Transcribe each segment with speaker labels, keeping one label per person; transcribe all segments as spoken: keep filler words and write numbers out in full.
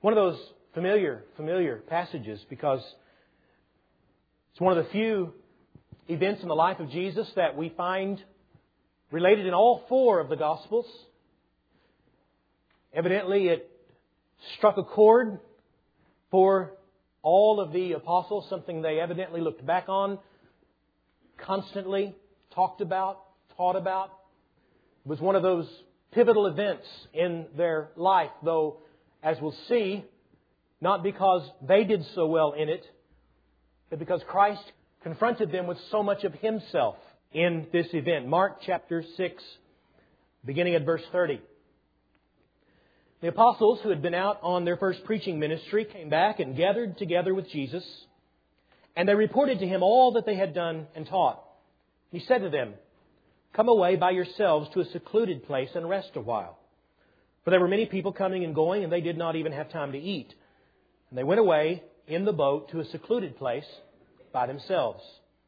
Speaker 1: One of those familiar, familiar passages because it's one of the few events in the life of Jesus that we find related in all four of the Gospels. Evidently, it struck a chord for all of the apostles, something they evidently looked back on, constantly talked about, taught about. It was one of those pivotal events in their life, though, as we'll see, not because they did so well in it, but because Christ confronted them with so much of Himself in this event. Mark chapter six, beginning at verse thirty. The apostles who had been out on their first preaching ministry came back and gathered together with Jesus, and they reported to Him all that they had done and taught. He said to them, "Come away by yourselves to a secluded place and rest a while." For there were many people coming and going, and they did not even have time to eat. And they went away in the boat to a secluded place by themselves.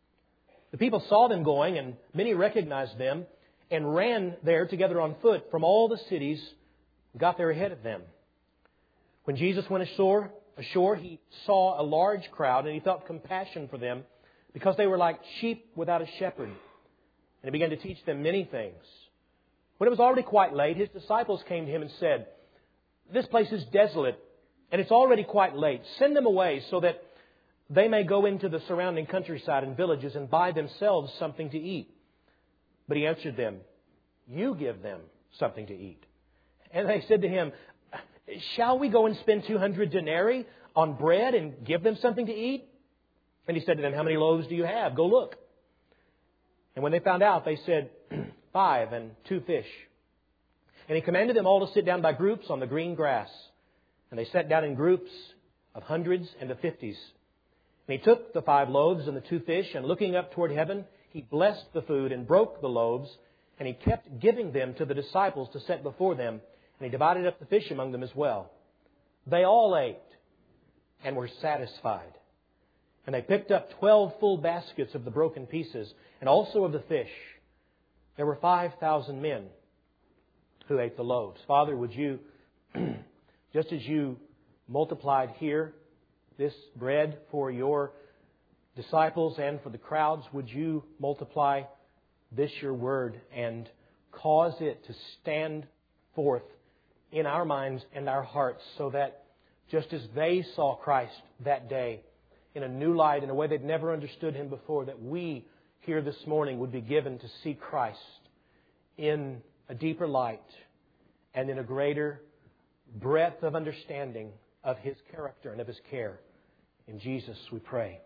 Speaker 1: The people saw them going, and many recognized them, and ran there together on foot from all the cities, and got there ahead of them. When Jesus went ashore, ashore, He saw a large crowd, and He felt compassion for them, because they were like sheep without a shepherd. And He began to teach them many things. When it was already quite late, His disciples came to Him and said, "This place is desolate, and it's already quite late. Send them away so that they may go into the surrounding countryside and villages and buy themselves something to eat." But He answered them, "You give them something to eat." And they said to Him, "Shall we go and spend two hundred denarii on bread and give them something to eat?" And He said to them, "How many loaves do you have? Go look." And when they found out, they said, "Five and two fish." And He commanded them all to sit down by groups on the green grass. And they sat down in groups of hundreds and of fifties. And He took the five loaves and the two fish, and looking up toward heaven, He blessed the food and broke the loaves, and He kept giving them to the disciples to set before them, and He divided up the fish among them as well. They all ate and were satisfied. And they picked up twelve full baskets of the broken pieces, and also of the fish. There were five thousand men who ate the loaves. Father, would You, just as You multiplied here this bread for Your disciples and for the crowds, would You multiply this Your word and cause it to stand forth in our minds and our hearts, so that just as they saw Christ that day in a new light, in a way they'd never understood Him before, that we here this morning would be given to see Christ in a deeper light and in a greater breadth of understanding of His character and of His care. In Jesus we pray.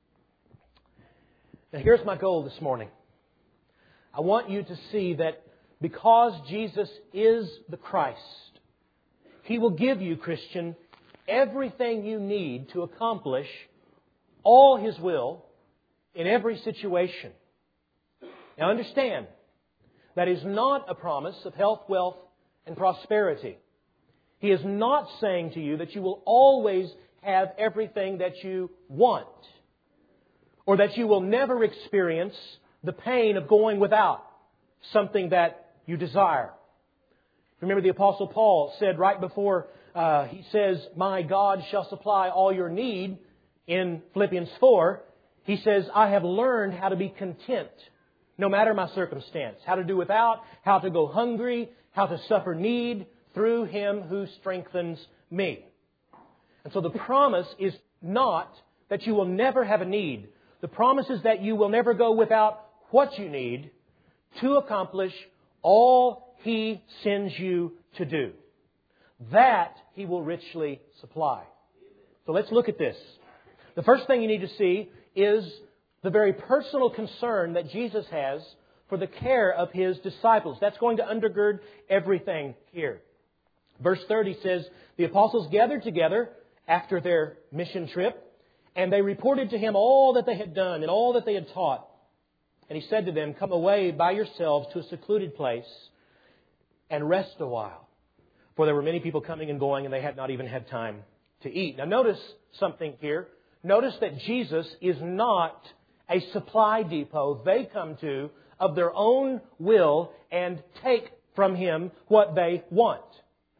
Speaker 1: Now here's my goal this morning. I want you to see that because Jesus is the Christ, He will give you, Christian, everything you need to accomplish all His will in every situation. Now understand, that is not a promise of health, wealth, and prosperity. He is not saying to you that you will always have everything that you want, or that you will never experience the pain of going without something that you desire. Remember, the Apostle Paul said right before uh, he says, "My God shall supply all your need," in Philippians four, he says, "I have learned how to be content, no matter my circumstance, how to do without, how to go hungry, how to suffer need through Him who strengthens me." And so the promise is not that you will never have a need. The promise is that you will never go without what you need to accomplish all He sends you to do. That He will richly supply. So let's look at this. The first thing you need to see is the very personal concern that Jesus has for the care of His disciples. That's going to undergird everything here. Verse thirty says, "The apostles gathered together after their mission trip, and they reported to Him all that they had done and all that they had taught. And He said to them, 'Come away by yourselves to a secluded place and rest a while.' For there were many people coming and going, and they had not even had time to eat." Now notice something here. Notice that Jesus is not a supply depot they come to of their own will and take from Him what they want.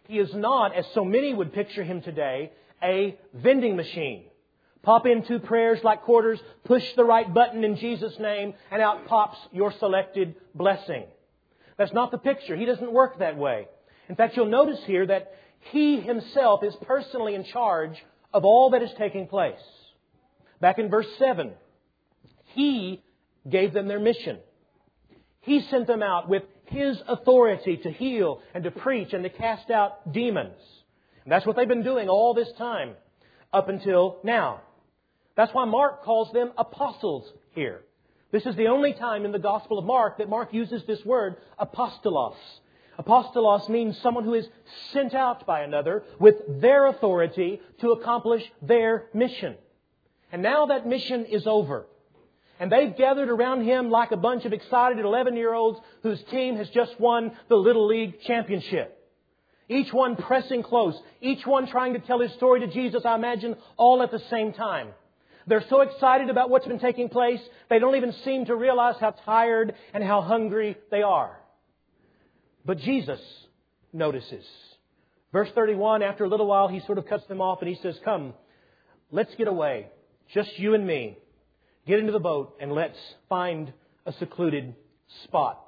Speaker 1: He is not, as so many would picture Him today, a vending machine. Pop in two prayers like quarters, push the right button in Jesus' name, and out pops your selected blessing. That's not the picture. He doesn't work that way. In fact, you'll notice here that He Himself is personally in charge of all that is taking place. Back in verse seven, He gave them their mission. He sent them out with His authority to heal and to preach and to cast out demons. And that's what they've been doing all this time up until now. That's why Mark calls them apostles here. This is the only time in the Gospel of Mark that Mark uses this word, apostolos. Apostolos means someone who is sent out by another with their authority to accomplish their mission. And now that mission is over. And they've gathered around Him like a bunch of excited eleven-year-olds whose team has just won the Little League Championship. Each one pressing close. Each one trying to tell his story to Jesus, I imagine, all at the same time. They're so excited about what's been taking place, they don't even seem to realize how tired and how hungry they are. But Jesus notices. Verse thirty-one, after a little while, He sort of cuts them off and He says, come, let's get away. Just you and me. Get into the boat and let's find a secluded spot.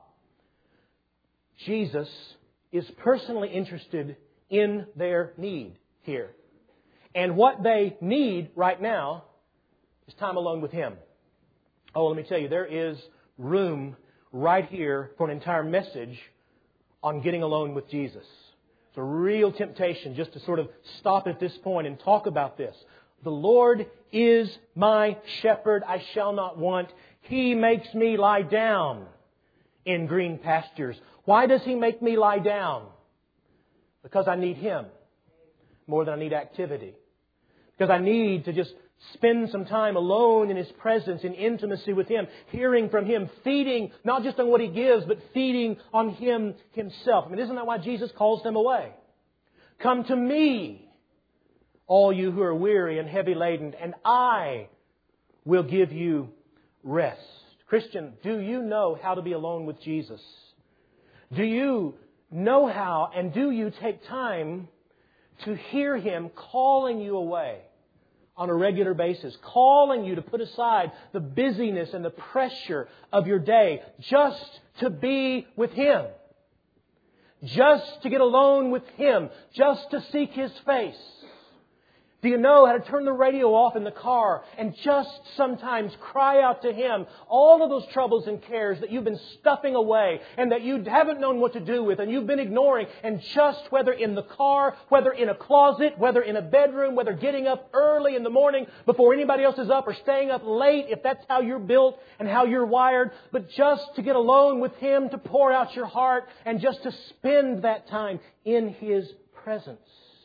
Speaker 1: Jesus is personally interested in their need here. And what they need right now is time alone with Him. Oh, let me tell you, there is room right here for an entire message on getting alone with Jesus. It's a real temptation just to sort of stop at this point and talk about this. The Lord is my shepherd, I shall not want. He makes me lie down in green pastures. Why does He make me lie down? Because I need Him more than I need activity. Because I need to just spend some time alone in His presence, in intimacy with Him, hearing from Him, feeding not just on what He gives, but feeding on Him Himself. I mean, isn't that why Jesus calls them away? Come to me, all you who are weary and heavy laden, and I will give you rest. Christian, do you know how to be alone with Jesus? Do you know how and do you take time to hear Him calling you away on a regular basis, calling you to put aside the busyness and the pressure of your day just to be with Him, just to get alone with Him, just to seek His face? Do you know how to turn the radio off in the car and just sometimes cry out to Him all of those troubles and cares that you've been stuffing away and that you haven't known what to do with and you've been ignoring, and just whether in the car, whether in a closet, whether in a bedroom, whether getting up early in the morning before anybody else is up or staying up late if that's how you're built and how you're wired, but just to get alone with Him, to pour out your heart and just to spend that time in His presence.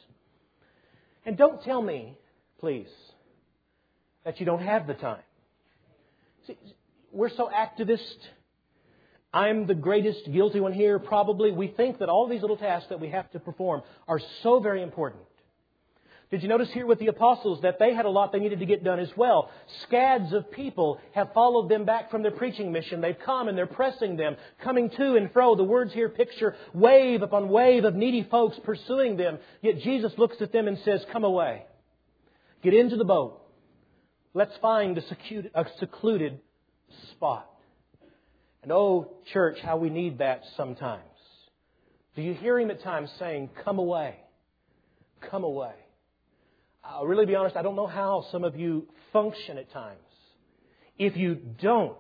Speaker 1: And don't tell me, please, that you don't have the time. See, we're so activist. I'm the greatest guilty one here, probably. We think that all these little tasks that we have to perform are so very important. Did you notice here with the apostles that they had a lot they needed to get done as well? Scads of people have followed them back from their preaching mission. They've come and they're pressing them, coming to and fro. The words here picture wave upon wave of needy folks pursuing them. Yet Jesus looks at them and says, come away. Get into the boat. Let's find a secluded, a secluded spot. And oh, church, how we need that sometimes. Do you hear Him at times saying, come away, come away? I'll really be honest, I don't know how some of you function at times if you don't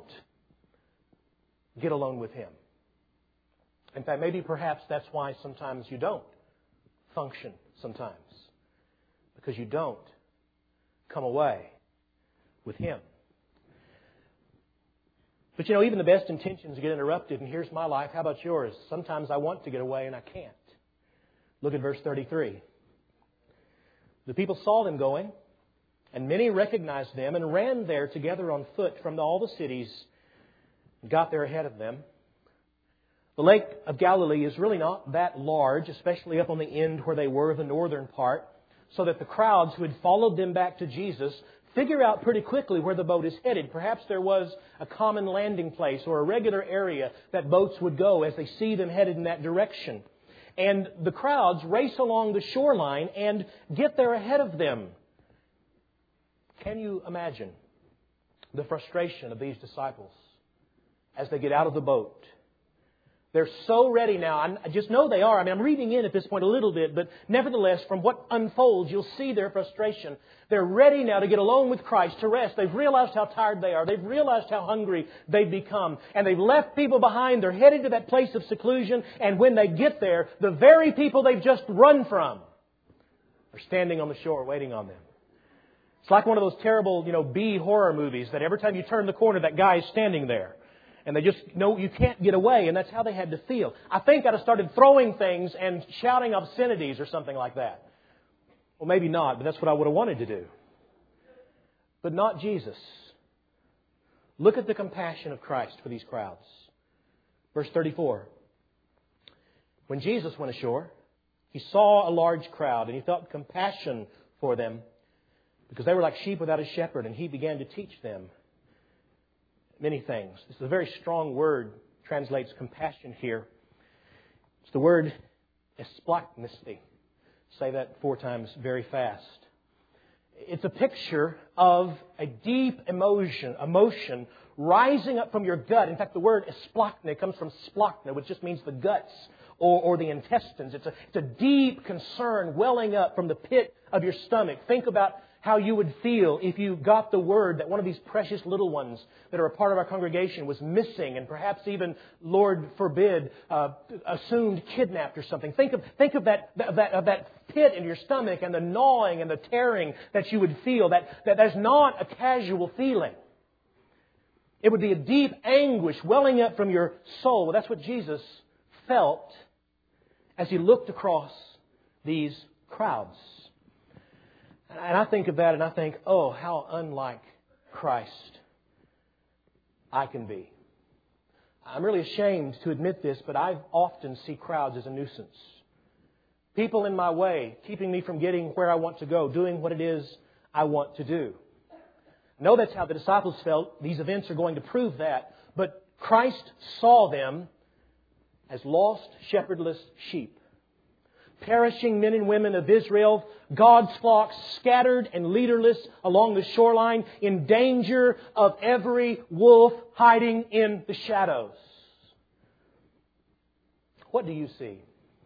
Speaker 1: get alone with Him. In fact, maybe perhaps that's why sometimes you don't function sometimes. Because you don't come away with Him. But you know, even the best intentions get interrupted, and here's my life. How about yours? Sometimes I want to get away and I can't. Look at verse thirty-three. The people saw them going, and many recognized them and ran there together on foot from all the cities and got there ahead of them. The Lake of Galilee is really not that large, especially up on the end where they were, the northern part, so that the crowds who had followed them back to Jesus figure out pretty quickly where the boat is headed. Perhaps there was a common landing place or a regular area that boats would go as they see them headed in that direction. And the crowds race along the shoreline and get there ahead of them. Can you imagine the frustration of these disciples as they get out of the boat? They're so ready now. I just know they are. I mean, I'm reading in at this point a little bit, but nevertheless, from what unfolds, you'll see their frustration. They're ready now to get alone with Christ, to rest. They've realized how tired they are. They've realized how hungry they've become. And they've left people behind. They're headed to that place of seclusion. And when they get there, the very people they've just run from are standing on the shore waiting on them. It's like one of those terrible, you know, B horror movies that every time you turn the corner, that guy is standing there. And they just know you can't get away. And that's how they had to feel. I think I'd have started throwing things and shouting obscenities or something like that. Well, maybe not, but that's what I would have wanted to do. But not Jesus. Look at the compassion of Christ for these crowds. Verse thirty-four. When Jesus went ashore, He saw a large crowd and He felt compassion for them because they were like sheep without a shepherd, and He began to teach them many things. This is a very strong word, translates compassion here. It's the word esplachnisthi. Say that four times very fast. It's a picture of a deep emotion, emotion rising up from your gut. In fact, the word esplachne comes from splachna, which just means the guts or, or the intestines. It's a, it's a deep concern welling up from the pit of your stomach. Think about how you would feel if you got the word that one of these precious little ones that are a part of our congregation was missing and perhaps even, Lord forbid, uh, assumed kidnapped or something. Think of, think of that, of that, of that pit in your stomach and the gnawing and the tearing that you would feel. That, that that's not a casual feeling. It would be a deep anguish welling up from your soul. Well, that's what Jesus felt as He looked across these crowds. And I think of that and I think, oh, how unlike Christ I can be. I'm really ashamed to admit this, but I often see crowds as a nuisance. People in my way, keeping me from getting where I want to go, doing what it is I want to do. I know that's how the disciples felt. These events are going to prove that. But Christ saw them as lost, shepherdless sheep. Perishing men and women of Israel, God's flock scattered and leaderless along the shoreline, in danger of every wolf hiding in the shadows. What do you see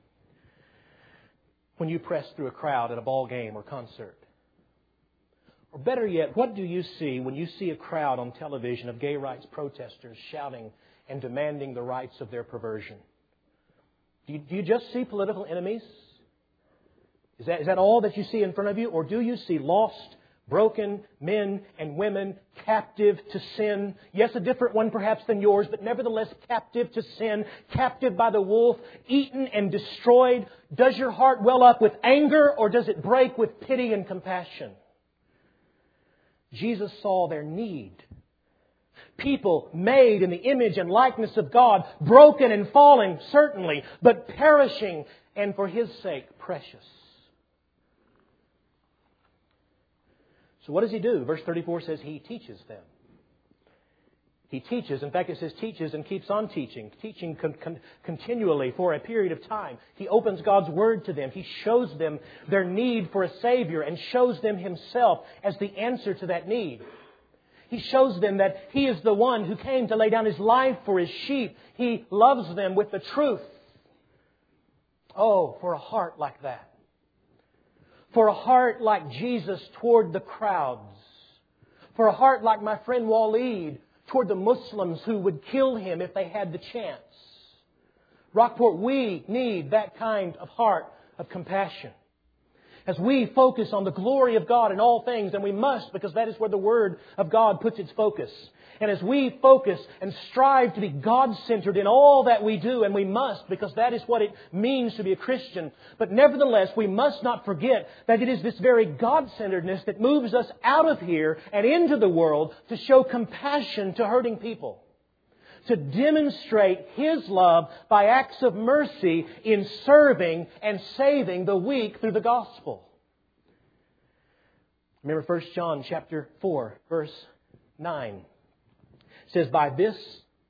Speaker 1: when you press through a crowd at a ball game or concert? Or better yet, what do you see when you see a crowd on television of gay rights protesters shouting and demanding the rights of their perversion? Do you, do you just see political enemies? Is that, is that all that you see in front of you? Or do you see lost, broken men and women captive to sin? Yes, a different one perhaps than yours, but nevertheless captive to sin, captive by the wolf, eaten and destroyed. Does your heart well up with anger, or does it break with pity and compassion? Jesus saw their need. People made in the image and likeness of God, broken and falling, certainly, but perishing, and for His sake, precious. So what does He do? Verse thirty-four says He teaches them. He teaches. In fact, it says teaches and keeps on teaching. Teaching con- con- continually for a period of time. He opens God's Word to them. He shows them their need for a Savior and shows them Himself as the answer to that need. He shows them that He is the one who came to lay down His life for His sheep. He loves them with the truth. Oh, for a heart like that. For a heart like Jesus toward the crowds. For a heart like my friend Waleed toward the Muslims who would kill him if they had the chance. Rockport, we need that kind of heart of compassion. As we focus on the glory of God in all things, and we must, because that is where the Word of God puts its focus. And as we focus and strive to be God-centered in all that we do, and we must, because that is what it means to be a Christian. But nevertheless, we must not forget that it is this very God-centeredness that moves us out of here and into the world to show compassion to hurting people. To demonstrate His love by acts of mercy in serving and saving the weak through the gospel. Remember First John chapter four, verse nine. It says, by this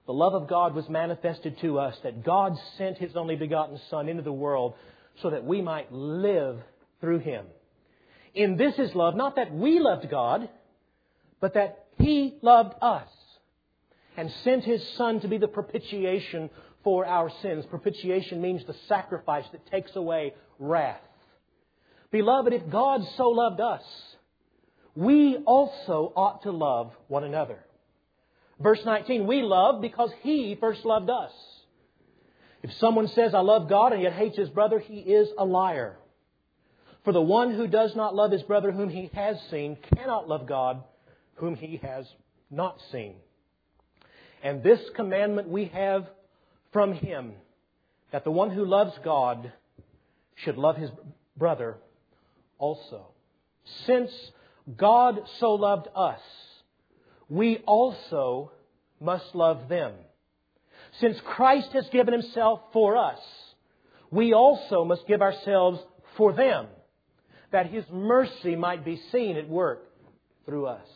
Speaker 1: the love of God was manifested to us, that God sent His only begotten Son into the world so that we might live through Him. In this is love, not that we loved God, but that He loved us and sent His Son to be the propitiation for our sins. Propitiation means the sacrifice that takes away wrath. Beloved, if God so loved us, we also ought to love one another. Verse nineteen, we love because He first loved us. If someone says, I love God, and yet hates his brother, he is a liar. For the one who does not love his brother whom he has seen cannot love God whom he has not seen. And this commandment we have from Him, that the one who loves God should love his brother also. Since God so loved us, we also must love them. Since Christ has given Himself for us, we also must give ourselves for them, that His mercy might be seen at work through us.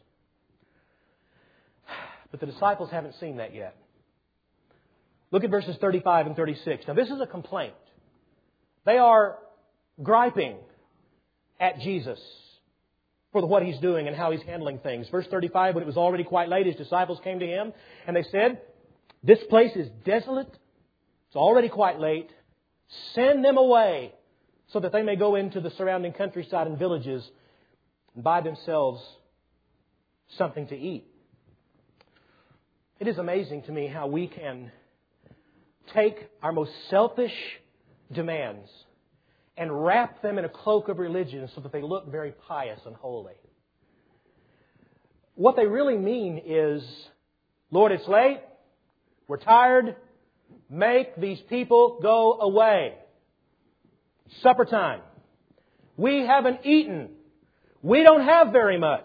Speaker 1: But the disciples haven't seen that yet. Look at verses thirty-five and thirty-six. Now this is a complaint. They are griping at Jesus for what He's doing and how He's handling things. Verse thirty-five, when it was already quite late, His disciples came to Him and they said, this place is desolate. It's already quite late. Send them away so that they may go into the surrounding countryside and villages and buy themselves something to eat. It is amazing to me how we can take our most selfish demands and wrap them in a cloak of religion so that they look very pious and holy. What they really mean is, Lord, it's late. We're tired. Make these people go away. Supper time. We haven't eaten. We don't have very much.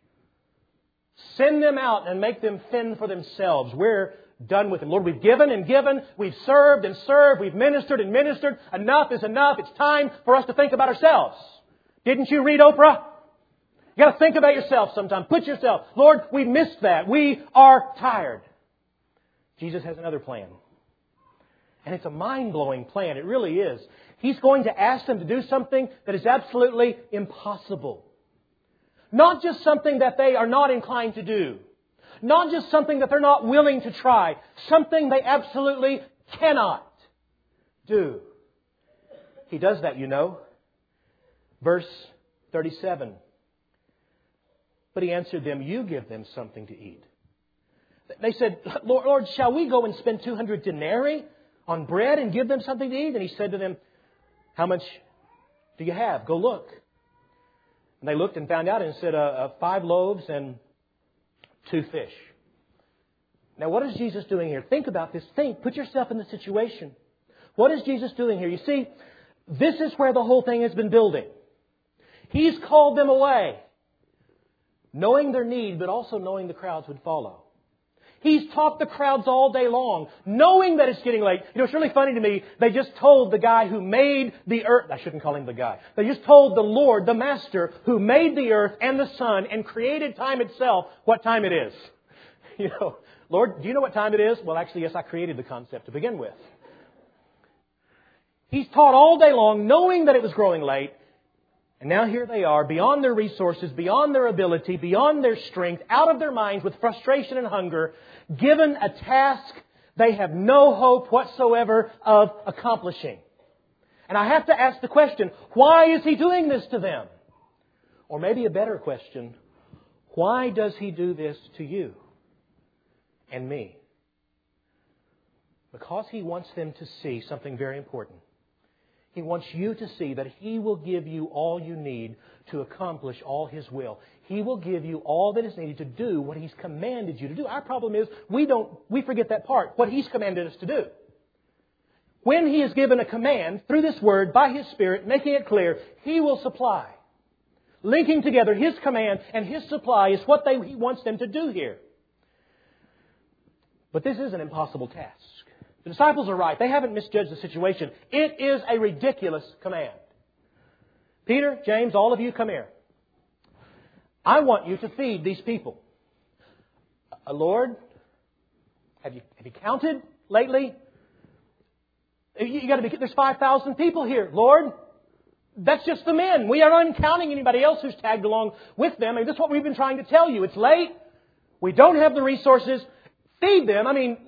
Speaker 1: Send them out and make them fend for themselves. We're done with them. Lord, we've given and given. We've served and served. We've ministered and ministered. Enough is enough. It's time for us to think about ourselves. Didn't you read Oprah? You got to think about yourself sometime. Put yourself. Lord, we missed that. We are tired. Jesus has another plan. And it's a mind-blowing plan. It really is. He's going to ask them to do something that is absolutely impossible. Not just something that they are not inclined to do. Not just something that they're not willing to try. Something they absolutely cannot do. He does that, you know. Verse thirty-seven. But He answered them, you give them something to eat. They said, Lord, Lord, shall we go and spend two hundred denarii on bread and give them something to eat? And He said to them, how much do you have? Go look. And they looked and found out and said, uh, uh, five loaves and two fish. Now, what is Jesus doing here? Think about this. Think. Put yourself in the situation. What is Jesus doing here? You see, this is where the whole thing has been building. He's called them away, knowing their need, but also knowing the crowds would follow. He's taught the crowds all day long, knowing that it's getting late. You know, it's really funny to me. They just told the guy who made the earth. I shouldn't call him the guy. They just told the Lord, the Master, who made the earth and the sun and created time itself, what time it is. You know, Lord, do you know what time it is? Well, actually, yes, I created the concept to begin with. He's taught all day long, knowing that it was growing late. And now here they are, beyond their resources, beyond their ability, beyond their strength, out of their minds with frustration and hunger, given a task they have no hope whatsoever of accomplishing. And I have to ask the question, why is He doing this to them? Or maybe a better question, why does He do this to you and me? Because He wants them to see something very important. He wants you to see that He will give you all you need to accomplish all His will. He will give you all that is needed to do what He's commanded you to do. Our problem is we don't, we forget that part, what He's commanded us to do. When He has given a command through this Word by His Spirit, making it clear, He will supply. Linking together His command and His supply is what they, He wants them to do here. But this is an impossible task. The disciples are right. They haven't misjudged the situation. It is a ridiculous command. Peter, James, all of you, come here. I want you to feed these people. Uh, Lord, Have you, have you counted lately? You, you got to be, there's five thousand people here, Lord. That's just the men. We are not counting anybody else who's tagged along with them. I mean, this is what we've been trying to tell you. It's late. We don't have the resources. Feed them. I mean,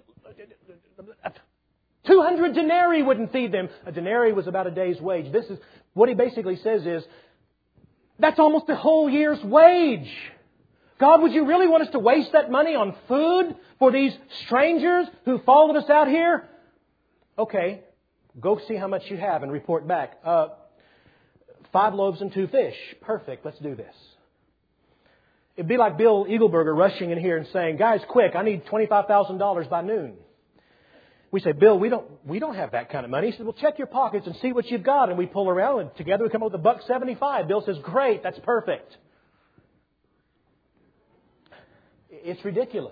Speaker 1: two hundred denarii wouldn't feed them. A denarii was about a day's wage. This is what he basically says is, that's almost a whole year's wage. God, would you really want us to waste that money on food for these strangers who followed us out here? Okay, go see how much you have and report back. Uh, five loaves and two fish. Perfect, let's do this. It'd be like Bill Eagleburger rushing in here and saying, guys, quick, I need twenty-five thousand dollars by noon. We say, Bill, we don't we don't have that kind of money. He says, well, check your pockets and see what you've got. And we pull around and together we come up with a buck seventy-five. Bill says, great, that's perfect. It's ridiculous.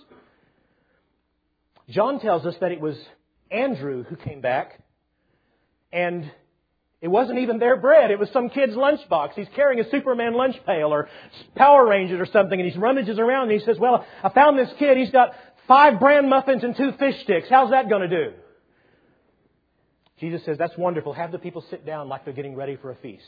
Speaker 1: John tells us that it was Andrew who came back, and it wasn't even their bread. It was some kid's lunchbox. He's carrying a Superman lunch pail or Power Rangers or something, and he rummages around and he says, well, I found this kid. He's got five bran muffins and two fish sticks. How's that going to do? Jesus says, that's wonderful. Have the people sit down like they're getting ready for a feast.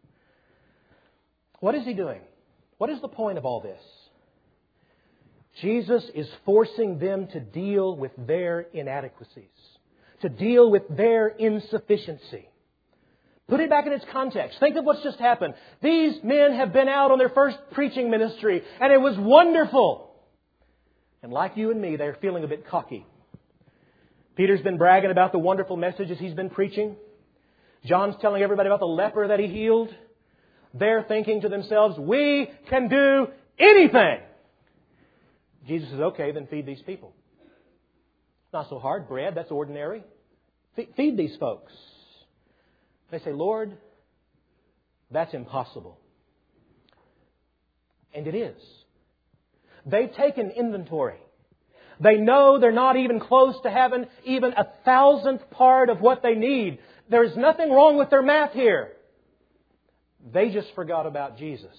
Speaker 1: What is He doing? What is the point of all this? Jesus is forcing them to deal with their inadequacies, to deal with their insufficiency. Put it back in its context. Think of what's just happened. These men have been out on their first preaching ministry, and it was wonderful. And like you and me, they're feeling a bit cocky. Peter's been bragging about the wonderful messages he's been preaching. John's telling everybody about the leper that he healed. They're thinking to themselves, we can do anything. Jesus says, okay, then feed these people. It's not so hard. Bread, that's ordinary. Feed these folks. They say, Lord, that's impossible. And it is. They've taken inventory. They know they're not even close to having even a thousandth part of what they need. There's nothing wrong with their math here. They just forgot about Jesus.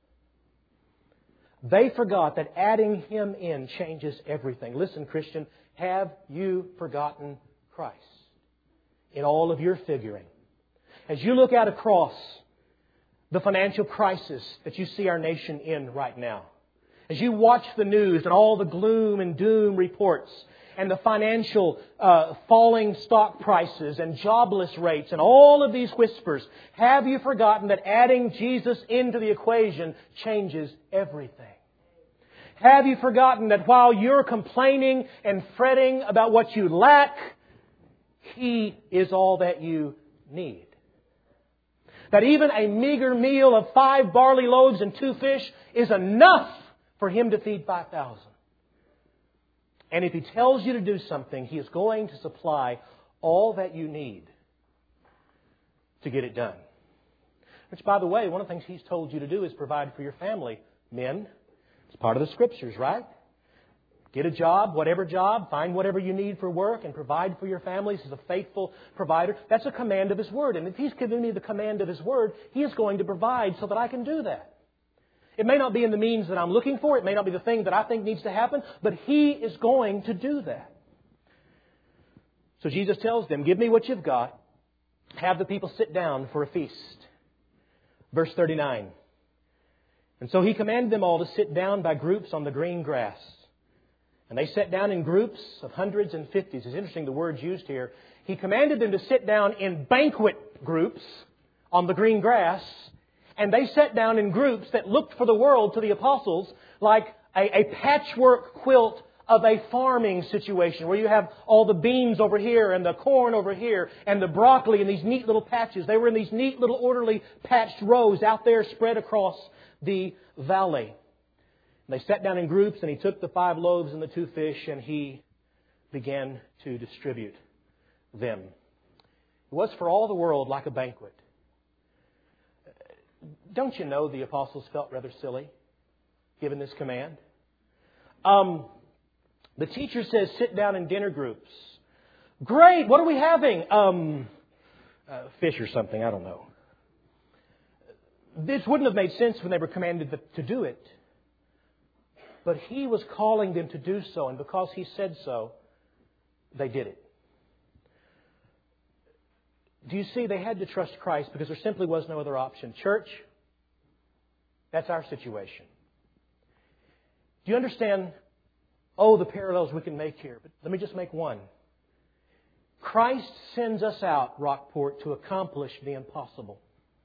Speaker 1: They forgot that adding Him in changes everything. Listen, Christian, have you forgotten Christ in all of your figuring? As you look out across the financial crisis that you see our nation in right now, as you watch the news and all the gloom and doom reports and the financial uh, falling stock prices and jobless rates and all of these whispers, have you forgotten that adding Jesus into the equation changes everything? Have you forgotten that while you're complaining and fretting about what you lack, He is all that you need? That even a meager meal of five barley loaves and two fish is enough for Him to feed five thousand. And if He tells you to do something, He is going to supply all that you need to get it done. Which, by the way, one of the things He's told you to do is provide for your family. Men, it's part of the Scriptures, right? Get a job, whatever job, find whatever you need for work and provide for your families as a faithful provider. That's a command of His Word. And if He's given me the command of His Word, He is going to provide so that I can do that. It may not be in the means that I'm looking for. It may not be the thing that I think needs to happen. But He is going to do that. So Jesus tells them, give me what you've got. Have the people sit down for a feast. Verse thirty-nine. And so He commanded them all to sit down by groups on the green grass. And they sat down in groups of hundreds and fifties. It's interesting the words used here. He commanded them to sit down in banquet groups on the green grass. And they sat down in groups that looked for the world to the apostles like a, a patchwork quilt of a farming situation where you have all the beans over here and the corn over here and the broccoli in these neat little patches. They were in these neat little orderly patched rows out there spread across the valley. And they sat down in groups, and He took the five loaves and the two fish and He began to distribute them. It was for all the world like a banquet. Don't you know the apostles felt rather silly given this command? Um, the teacher says sit down in dinner groups. Great, what are we having? Um, uh, fish or something, I don't know. This wouldn't have made sense when they were commanded to do it. But He was calling them to do so, and because He said so, they did it. Do you see, they had to trust Christ because there simply was no other option. Church, that's our situation. Do you understand, oh, the parallels we can make here? But let me just make one. Christ sends us out, Rockport, to accomplish the impossible.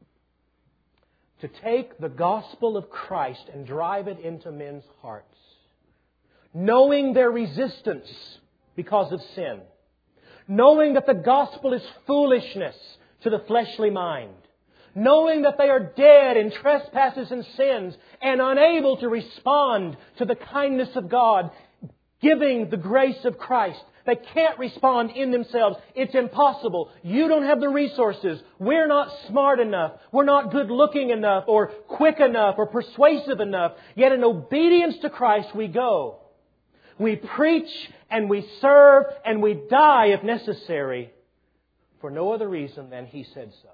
Speaker 1: To take the gospel of Christ and drive it into men's hearts. Knowing their resistance because of sin. Knowing that the gospel is foolishness to the fleshly mind. Knowing that they are dead in trespasses and sins and unable to respond to the kindness of God, giving the grace of Christ. They can't respond in themselves. It's impossible. You don't have the resources. We're not smart enough. We're not good looking enough or quick enough or persuasive enough. Yet in obedience to Christ we go. We preach and we serve and we die if necessary for no other reason than He said so.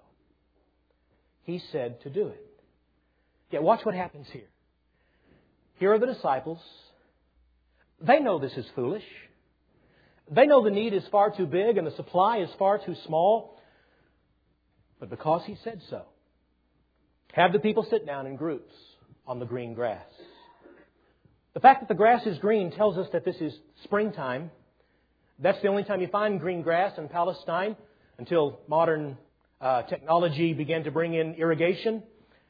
Speaker 1: He said to do it. Yet watch what happens here. Here are the disciples. They know this is foolish. They know the need is far too big and the supply is far too small. But because He said so, have the people sit down in groups on the green grass. The fact that the grass is green tells us that this is springtime. That's the only time you find green grass in Palestine until modern uh, technology began to bring in irrigation.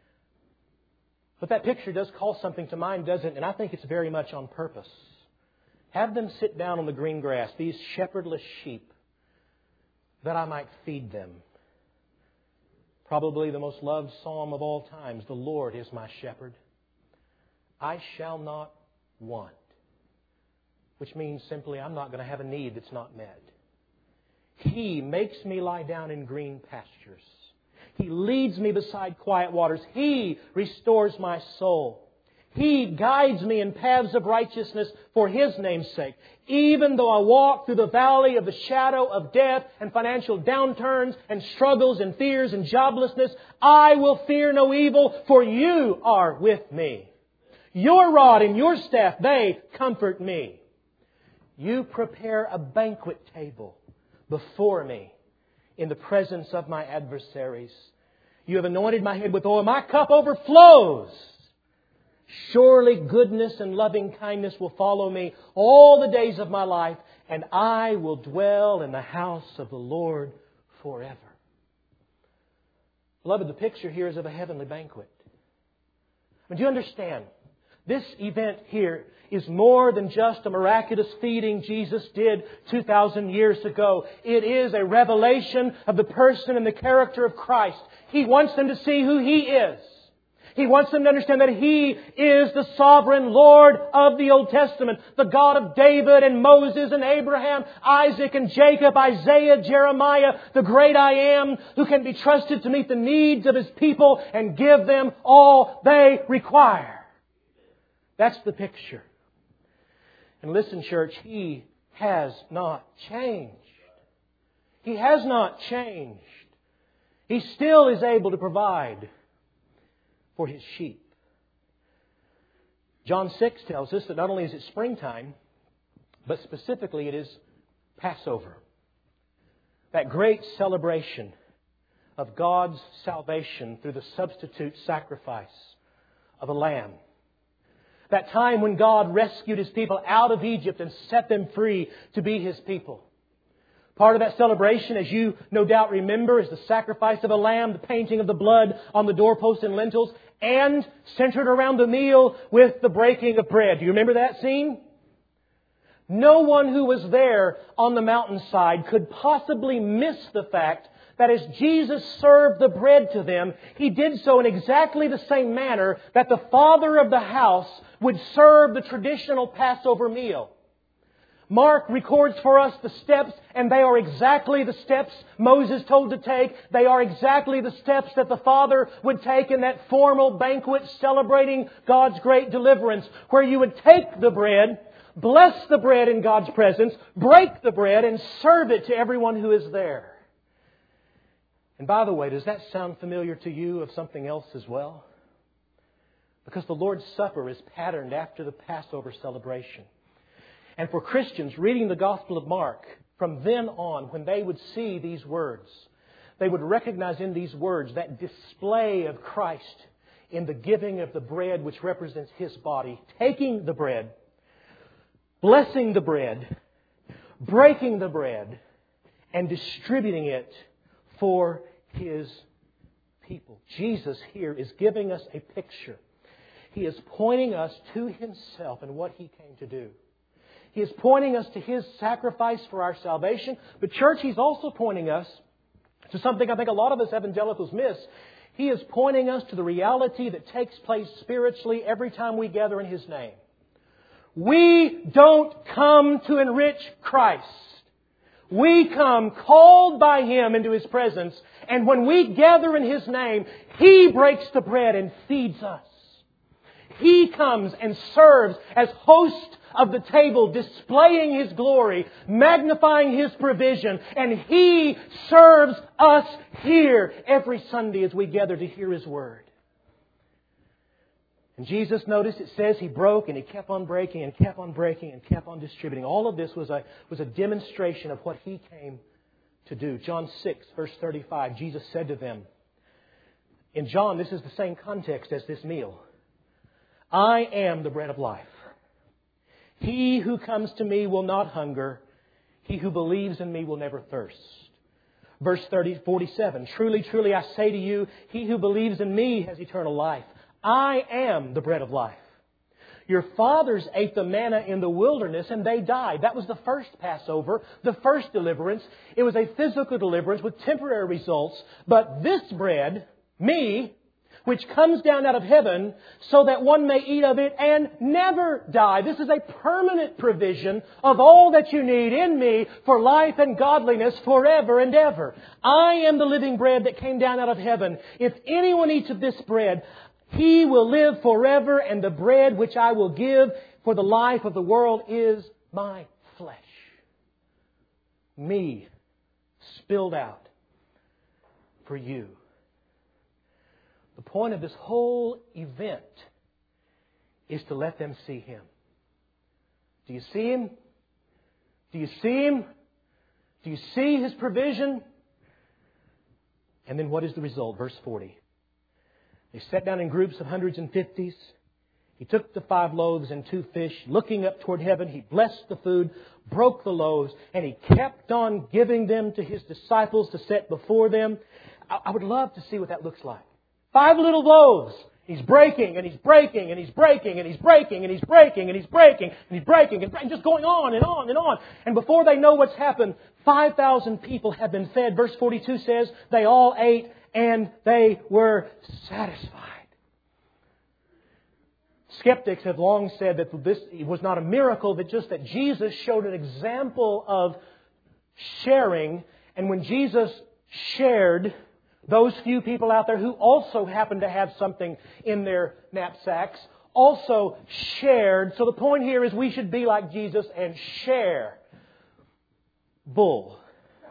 Speaker 1: But that picture does call something to mind, doesn't it? And I think it's very much on purpose. Have them sit down on the green grass, these shepherdless sheep, that I might feed them. Probably the most loved psalm of all times. The Lord is my shepherd. I shall not want. Which means simply I'm not going to have a need that's not met. He makes me lie down in green pastures. He leads me beside quiet waters. He restores my soul. He guides me in paths of righteousness for His name's sake. Even though I walk through the valley of the shadow of death and financial downturns and struggles and fears and joblessness, I will fear no evil, for You are with me. Your rod and Your staff, they comfort me. You prepare a banquet table before me in the presence of my adversaries. You have anointed my head with oil. My cup overflows. Surely goodness and loving kindness will follow me all the days of my life, and I will dwell in the house of the Lord forever. Beloved, the picture here is of a heavenly banquet. But do you understand? This event here is more than just a miraculous feeding Jesus did two thousand years ago. It is a revelation of the person and the character of Christ. He wants them to see who He is. He wants them to understand that He is the sovereign Lord of the Old Testament. The God of David and Moses and Abraham, Isaac and Jacob, Isaiah, Jeremiah, the great I Am, who can be trusted to meet the needs of His people and give them all they require. That's the picture. And listen, church, He has not changed. He has not changed. He still is able to provide for His sheep. John six tells us that not only is it springtime, but specifically it is Passover. That great celebration of God's salvation through the substitute sacrifice of a lamb. That time when God rescued His people out of Egypt and set them free to be His people. Part of that celebration, as you no doubt remember, is the sacrifice of a lamb, the painting of the blood on the doorposts and lintels, and centered around the meal with the breaking of bread. Do you remember that scene? No one who was there on the mountainside could possibly miss the fact that as Jesus served the bread to them, He did so in exactly the same manner that the father of the house would serve the traditional Passover meal. Mark records for us the steps, and they are exactly the steps Moses told to take. They are exactly the steps that the Father would take in that formal banquet celebrating God's great deliverance, where you would take the bread, bless the bread in God's presence, break the bread, and serve it to everyone who is there. And by the way, does that sound familiar to you of something else as well? Because the Lord's Supper is patterned after the Passover celebration. And for Christians reading the Gospel of Mark, from then on, when they would see these words, they would recognize in these words that display of Christ in the giving of the bread which represents His body, taking the bread, blessing the bread, breaking the bread, and distributing it for His people. Jesus here is giving us a picture. He is pointing us to Himself and what He came to do. He is pointing us to His sacrifice for our salvation. But church, He's also pointing us to something I think a lot of us evangelicals miss. He is pointing us to the reality that takes place spiritually every time we gather in His name. We don't come to enrich Christ. We come called by Him into His presence. And when we gather in His name, He breaks the bread and feeds us. He comes and serves as host of the table, displaying His glory, magnifying His provision. And He serves us here every Sunday as we gather to hear His Word. And Jesus, notice it says He broke and He kept on breaking and kept on breaking and kept on distributing. All of this was a, was a demonstration of what He came to do. John six, verse thirty-five, Jesus said to them, in John, this is the same context as this meal. I am the bread of life. He who comes to me will not hunger. He who believes in me will never thirst. Verse thirty, forty-seven, truly, truly, I say to you, he who believes in me has eternal life. I am the bread of life. Your fathers ate the manna in the wilderness and they died. That was the first Passover, the first deliverance. It was a physical deliverance with temporary results. But this bread, me, which comes down out of heaven so that one may eat of it and never die. This is a permanent provision of all that you need in me for life and godliness forever and ever. I am the living bread that came down out of heaven. If anyone eats of this bread, he will live forever, and the bread which I will give for the life of the world is my flesh. Me spilled out for you. The point of this whole event is to let them see Him. Do you see Him? Do you see Him? Do you see His provision? And then what is the result? Verse forty. They sat down in groups of hundreds and fifties. He took the five loaves and two fish. Looking up toward heaven, He blessed the food, broke the loaves, and He kept on giving them to His disciples to set before them. I would love to see what that looks like. Five little loaves. He's breaking and He's breaking and He's breaking and He's breaking and He's breaking and He's breaking and He's breaking and just going on and on and on. And before they know what's happened, five thousand people have been fed. Verse forty-two says they all ate and they were satisfied. Skeptics have long said that this was not a miracle, but just that Jesus showed an example of sharing. And when Jesus shared, those few people out there who also happened to have something in their knapsacks also shared. So the point here is we should be like Jesus and share. Bull.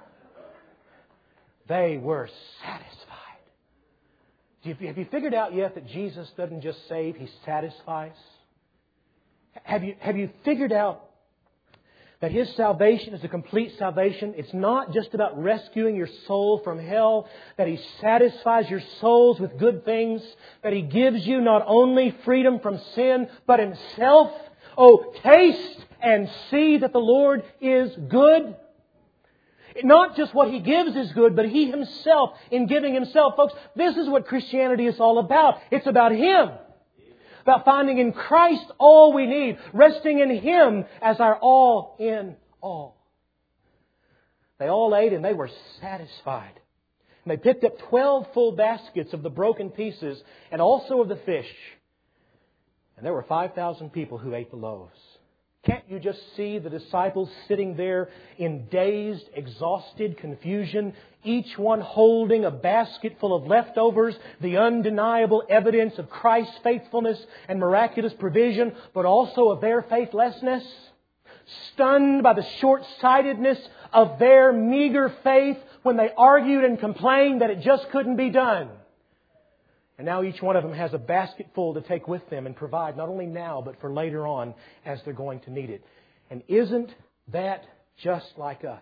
Speaker 1: They were satisfied. Have you figured out yet that Jesus doesn't just save, He satisfies? Have you, have you figured out that His salvation is a complete salvation? It's not just about rescuing your soul from hell, that He satisfies your souls with good things, that He gives you not only freedom from sin, but Himself. Oh, taste and see that the Lord is good. Not just what He gives is good, but He Himself in giving Himself. Folks, this is what Christianity is all about. It's about Him. About finding in Christ all we need. Resting in Him as our all in all. They all ate and they were satisfied. And they picked up twelve full baskets of the broken pieces and also of the fish. And there were five thousand people who ate the loaves. Can't you just see the disciples sitting there in dazed, exhausted confusion, each one holding a basket full of leftovers, the undeniable evidence of Christ's faithfulness and miraculous provision, but also of their faithlessness? Stunned by the short-sightedness of their meager faith when they argued and complained that it just couldn't be done. And now each one of them has a basket full to take with them and provide not only now, but for later on as they're going to need it. And isn't that just like us?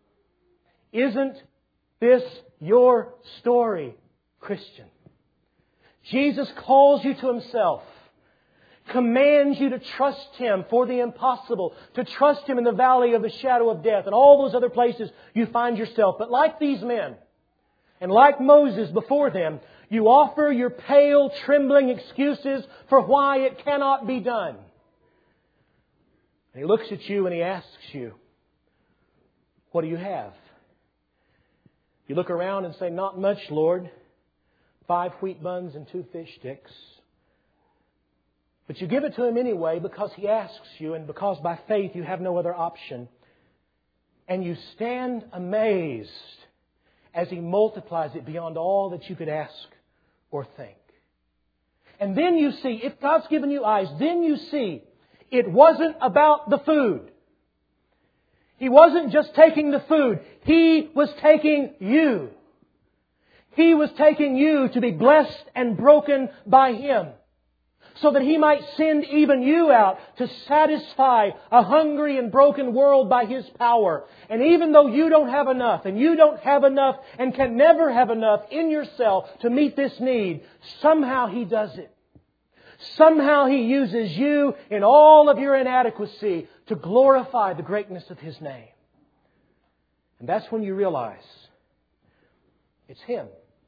Speaker 1: Isn't this your story, Christian? Jesus calls you to Himself, commands you to trust Him for the impossible, to trust Him in the valley of the shadow of death and all those other places you find yourself. But like these men, and like Moses before them, you offer your pale, trembling excuses for why it cannot be done. And He looks at you and He asks you, what do you have? You look around and say, not much, Lord. Five wheat buns and two fish sticks. But you give it to Him anyway because He asks you and because by faith you have no other option. And you stand amazed as He multiplies it beyond all that you could ask or think. And then you see, if God's given you eyes, then you see it wasn't about the food. He wasn't just taking the food. He was taking you. He was taking you to be blessed and broken by Him, so that He might send even you out to satisfy a hungry and broken world by His power. And even though you don't have enough, and you don't have enough, and can never have enough in yourself to meet this need, somehow He does it. Somehow He uses you in all of your inadequacy to glorify the greatness of His name. And that's when you realize it's Him.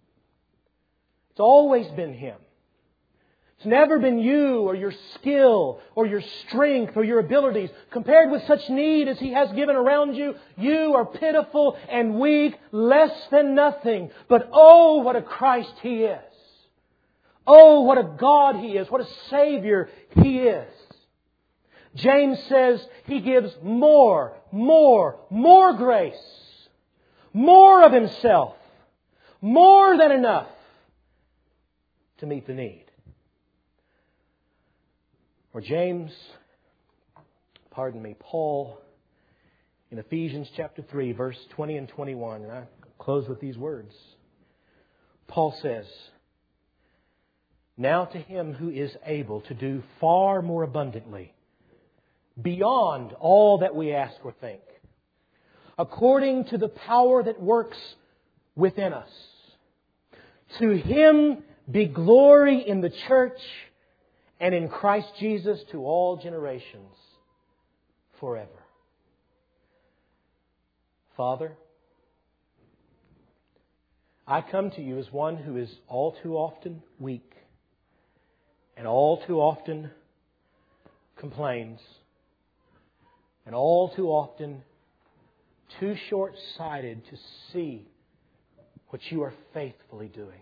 Speaker 1: It's always been Him. It's never been you or your skill or your strength or your abilities. Compared with such need as He has given around you, you are pitiful and weak, less than nothing. But oh, what a Christ He is. Oh, what a God He is. What a Savior He is. James says He gives more, more, more grace. More of Himself. More than enough to meet the need. Or James, pardon me, Paul, in Ephesians chapter three, verse twenty and twenty-one, and I close with these words. Paul says, now to Him who is able to do far more abundantly, beyond all that we ask or think, according to the power that works within us. To Him be glory in the church and in Christ Jesus to all generations forever. Father, I come to You as one who is all too often weak and all too often complains and all too often too short-sighted to see what You are faithfully doing.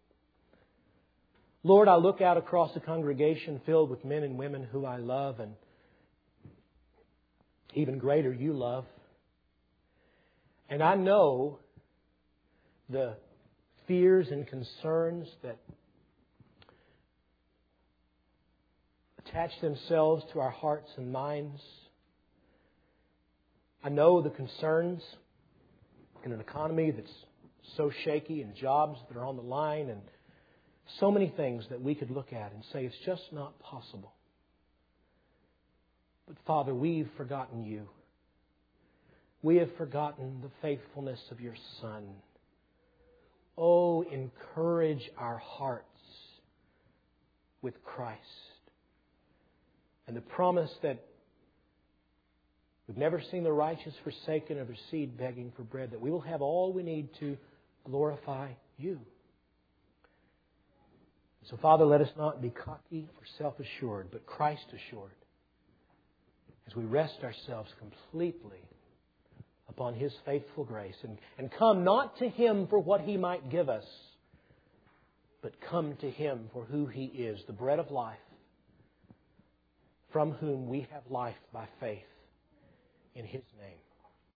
Speaker 1: Lord, I look out across a congregation filled with men and women who I love, and even greater, You love. And I know the fears and concerns that attach themselves to our hearts and minds. I know the concerns in an economy that's so shaky and jobs that are on the line and so many things that we could look at and say it's just not possible. But Father, we've forgotten You. We have forgotten the faithfulness of Your Son. Oh, encourage our hearts with Christ. And the promise that we've never seen the righteous forsaken or their seed begging for bread, that we will have all we need to glorify You. So, Father, let us not be cocky or self-assured, but Christ-assured, as we rest ourselves completely upon His faithful grace and, and come not to Him for what He might give us, but come to Him for who He is, the bread of life, from whom we have life by faith in His name.